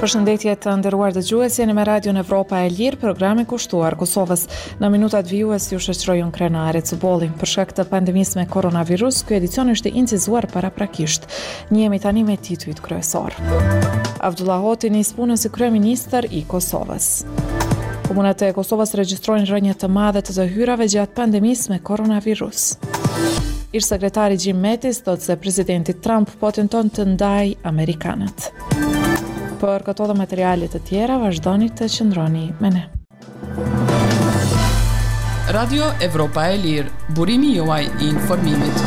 Përshëndetje të nderuar dëgjues, jeni me Radion Evropa e Lirë, programi kushtuar Kosovës. Në minutat vijues ju shoqërojun Krenare Cuboli. Për shkak të pandemisë me koronavirus, ky edicion është incizuar paraprakisht. Njihemi tani me titujt kryesor. Abdullah Hoti nis punën si kryeministër i Kosovës. Komunat e Kosovës regjistrojnë rënje të madhe të hyrave gjatë pandemisë me koronavirus. Ish-sekretari Jim Mattis thotë se presidenti Trump po tenton të ndajë amerikanët. Për këto dhe materialet të tjera, vazhdoni të qëndroni me ne. Radio Evropa e Lirë, burimi juaj i informimit.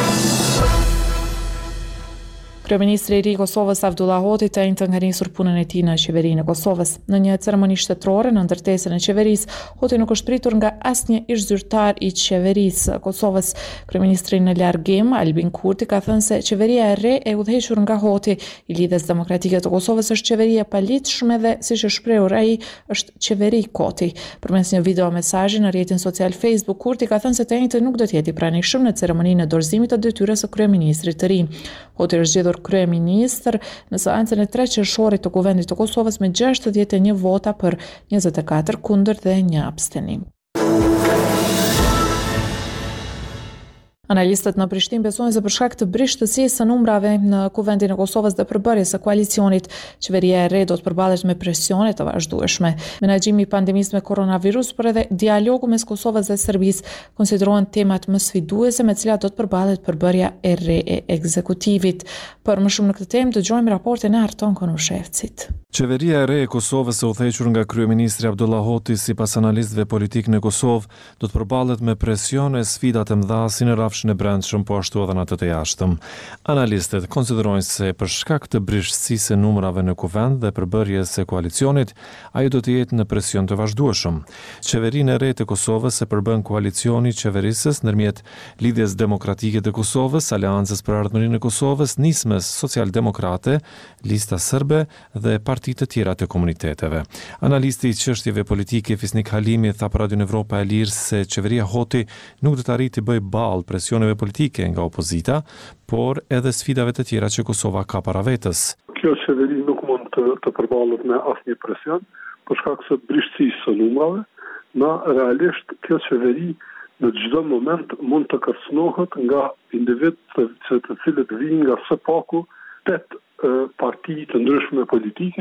Kryeministri i ri i Kosovës Abdullah Hoti të njëjtën ka nisur punën e tij në qeverinë e Kosovës. Në një ceremoni shtetërore në ndërtesën e qeverisë, Hoti nuk është pritur nga asnjë ish-zyrtar i qeverisë së Kosovës. Kryeministri në largim, Albin Kurti, ka thënë se qeveria e re e udhëhequr nga Hoti i Lidhjes Demokratike të Kosovës është qeveri e palitshme dhe, siç e shprehur ai, është qeveri koti. Përmes një video mesazhi në rrjetin social Facebook, Kurti ka thënë se të njëjtën nuk do të jetë i pranishëm në ceremoninë e dorëzimit të detyrës së kryeministrit të ri. Hoti është zgjedhur kryeministër në seancën e 3 qershorit të Kuvendit të Kosovës me 61 vota për 24 kundër dhe 1 abstenim. Analistët në Prishtinë besojnë se për shkak të brishtësisë së numrave në Kuvendin e Kosovës dhe përbërjes së koalicionit, qeveria e re do të përballet me presione të vazhdueshme. Menaxhimi i pandemisë me koronavirus, por edhe dialogu mes Kosovës dhe Serbisë konsiderohen temat më sfiduese me të cilat do të përballet përbërja e re e ekzekutivit. Për më shumë në këtë temë dëgjojmë raportin e Arton Konushevcit. Qeveria e re e Kosovës e udhëhequr nga kryeministri Abdullah Hoti, sipas analistëve politik në Kosovë, do të përballet me presion e sfida të mëdha si në rrafshin e brendshëm, po ashtu edhe në atë të jashtëm. Analistët konsiderojnë se për shkak të brishtësisë së numrave në kuvend dhe përbërjes së koalicionit, ajo do të jetë në presion të vazhdueshëm. Qeverinë e re të Kosovës e përbën koalicioni qeverisës ndërmjet Lidhjes Demokratike të Kosovës, Aleancës për Ardhmërinë e Kosovës, nismës socialdemokrate, Lista Serbe dhe partitë të tjera të komuniteteve. Analisti i çështjeve politike Fisnik Halimi tha për Radion Evropa e Lirë se qeveria Hoti nuk do të arrijë të bëjë ballë presioneve politike nga opozita, por edhe sfidave të tjera që Kosova ka para vetës. Kjo qeveri nuk mund të përballet me asnjë presion, për shkak të brishtësisë së numrave. Realisht kjo qeveri në çdo moment mund të kërcënohet nga individ të cilët vijnë nga së paku 8 parti të ndryshme politike,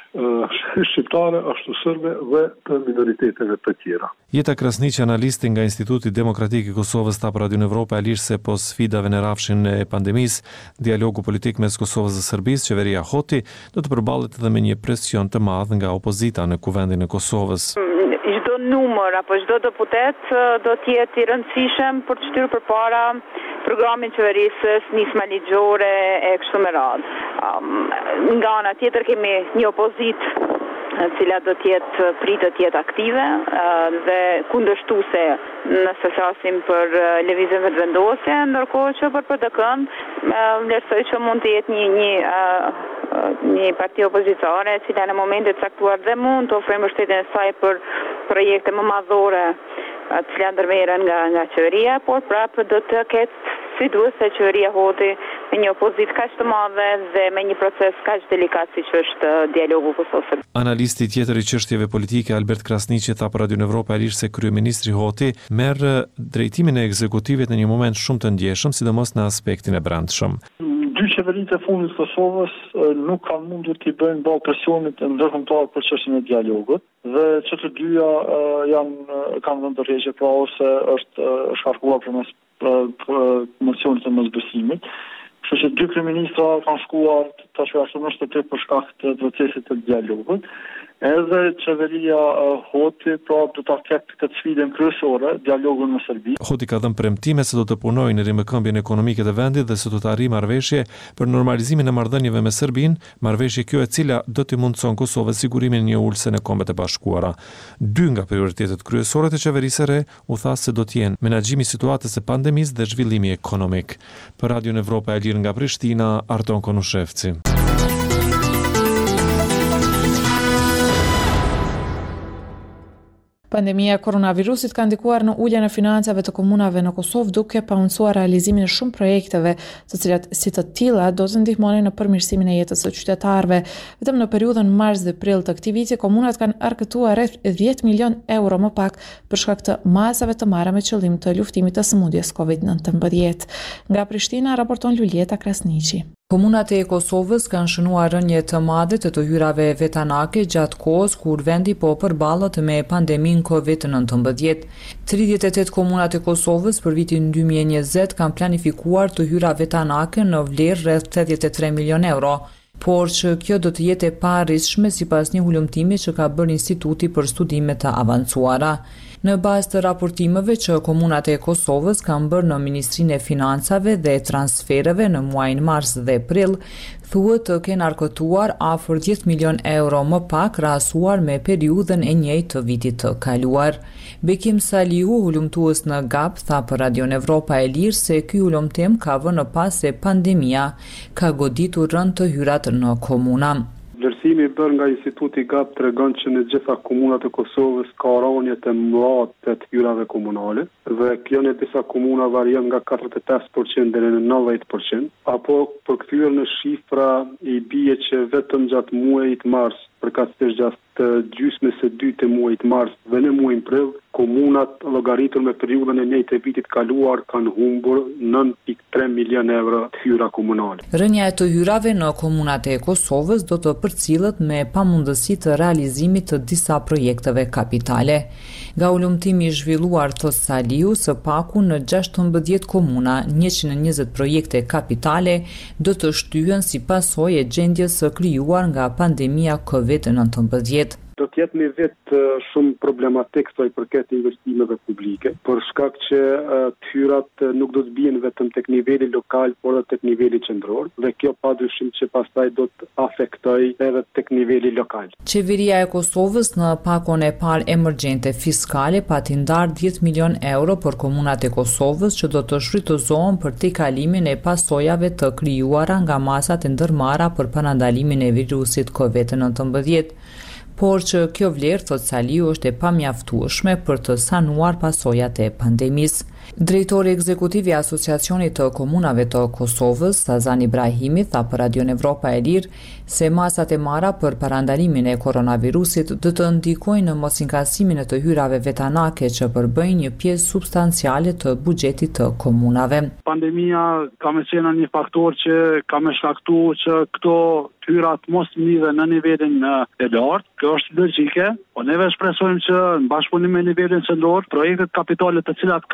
shqiptare, ashtu serbe dhe të minoriteteve të tjera. Jeta Krasniqi, analisti nga Instituti Demokratik i Kosovës, tha për Radion Evropa e Lirë se po sfidave në rrafshin e pandemisë, dialogu politik mes Kosovës dhe Serbisë, qeveria Hoti do të përballet edhe me një presion të madh nga opozita në Kuvendin e Kosovës. Çdo numër apo çdo deputet do të jetë i rëndësishëm për të shtyrë përpara programin qeverisës, nisma ligjore e kështu me radhë. Nga ana tjetër kemi një opozitë e cila do të jetë pritet të jetë aktive dhe kundërshtuese nëse flasim për lëvizjen vetëvendosje, ndërkohë që për PDK-n vlerësoj që mund të jetë një parti opozitare e cila në momente të caktuar dhe mund të ofrojë mbështetjen e saj për projekte më madhore të cilat ndërmerren nga qeveria, por prapë do të ketë sfiduese qeveria Hoti me një opozitë kaq të madhe dhe me një proces kaq delikat siç është dialogu Kosovës. Analisti tjetër i çështjeve politike Albert Krasniqi tha për Radion Evropa e Lirë se kryeministri Hoti merr drejtimin e ekzekutivit në një moment shumë të ndjeshëm, sidomos në aspektin e brendshëm. Dy qeveritë e fundit të Kosovës nuk kanë mundur të bëjnë ballë presionit ndërkombëtar për çështjen e dialogut dhe që të dyja kanë vënë rregje pra ose është shkarkuar përmes mocionit të mosbesimit. Kështu që dy kryeministra kanë shkuar tash ashtu në shtetë për shkak të procesit të dialogut. Edhe qeveria Hoti pra do ta ketë këtë sfidën kryesore, dialogun me Serbi. Hoti ka dhënë premtime se do të punojë në rimëkëmbjen ekonomike të vendit dhe se do të arrijë marrëveshje për normalizimin e marrëdhënieve me Serbinë, marrëveshje kjo e cila do t'i mundson Kosovës sigurimin e një ulse në Kombet e Bashkuara. Dy nga prioritetet kryesore të qeverisë së re u tha se do të jenë menaxhimi i situatës së pandemisë dhe zhvillimi ekonomik. Për Radion Evropa e Lirë nga Prishtina, Arton Konushevci. Pandemia e koronavirusit ka ndikuar në uljen e financave të komunave në Kosovë, duke paunësuar realizimin e shumë projekteve, të cilat si të tilla do të ndihmonin në përmirësimin e jetës së qytetarëve. Vetëm në periudhën mars dhe prill të këtij viti, komunat kanë arkëtuar rreth 10 milion euro më pak për shkak të masave të marra me qëllim të luftimit të sëmundjes COVID-19. Nga Prishtina raporton Lulieta Krasniqi. Komunat e Kosovës kanë shënuar rënje të madhe të hyrave vetanake gjatë kohës kur vendi po përballet me pandemin COVID-19. 38 komunat e Kosovës për vitin 2020 kanë planifikuar të hyra vetanake në vlerë rreth 83 milion euro, por që kjo do të jetë e paarritshme sipas një hulumtimi që ka bërë Instituti për Studime të Avancuara. Në bazë të raportimeve që komunat e Kosovës kanë bërë në Ministrinë e Financave dhe Transfereve në muajin mars dhe prill, thuhet të kenë arkëtuar afër 10 milion euro më pak krahasuar me periudhën e njëjtë të vitit të kaluar. Bekim Saliu, hulumtues në GAP, tha për Radion Evropa e Lirë se ky hulumtim ka vënë pas se pandemia ka goditur rënd të hyrat në komuna. Vlerësimi bërë nga Instituti GAP tregon që në gjitha komunat e Kosovës ka rënje të mëdha të hyrave komunale dhe kjo në disa komuna varion nga 45% deri në 90%, apo përkthyer në shifra i bie që vetëm gjatë muajit mars, përkatësisht gjatë gjysmës së dytë të muajit mars dhe në muajin prill, komunat llogaritur me periudhën e njëjtë të vitit kaluar kanë humbur 9.3 milion euro të hyra komunale. Rënja e të hyrave në komunat e Kosovës do të përcillet me pamundësi të realizimit të disa projekteve kapitale. Nga ulumtimi i zhvilluar të Saliu, së paku në 16 komuna, 120 projekte kapitale do të shtyhen si pasojë e gjendjes së krijuar nga pandemia COVID-19. Do të jetë një vit shumë problematik sa i përket investimeve publike, për shkak që të hyrat nuk do të bien vetëm tek niveli lokal, por edhe tek niveli qendror, dhe kjo padyshim që pastaj do të afektojë edhe tek niveli lokal. Qeveria e Kosovës në pakon e parë emergjente fiskale pati ndar 10 milion euro për komunat e Kosovës që do të shfrytëzohen për tejkalimin e pasojave të krijuara nga masat e ndërmarra për parandalimin e virusit COVID-19. Por që kjo vlerë, thot Saliu, është e pamjaftueshme për të sanuar pasojat e pandemisë. Drejtori ekzekutiv i Asociacionit të Komunave të Kosovës, Sazan Ibrahimi, tha për Radion Evropa e Lirë se masat e marra për parandalimin e koronavirusit do të ndikojnë në mosinkasimin e të hyrave vetanake që përbëjnë një pjesë substanciale të buxhetit të komunave. Pandemia ka me qenë një faktor që ka me shkaktuar që këto hyrat mos mlihen në nivelin e lartë. Kjo është logjike, po neve shpresojmë që në bashkëpunim me nivelin qendror, projektet kapitale të cilat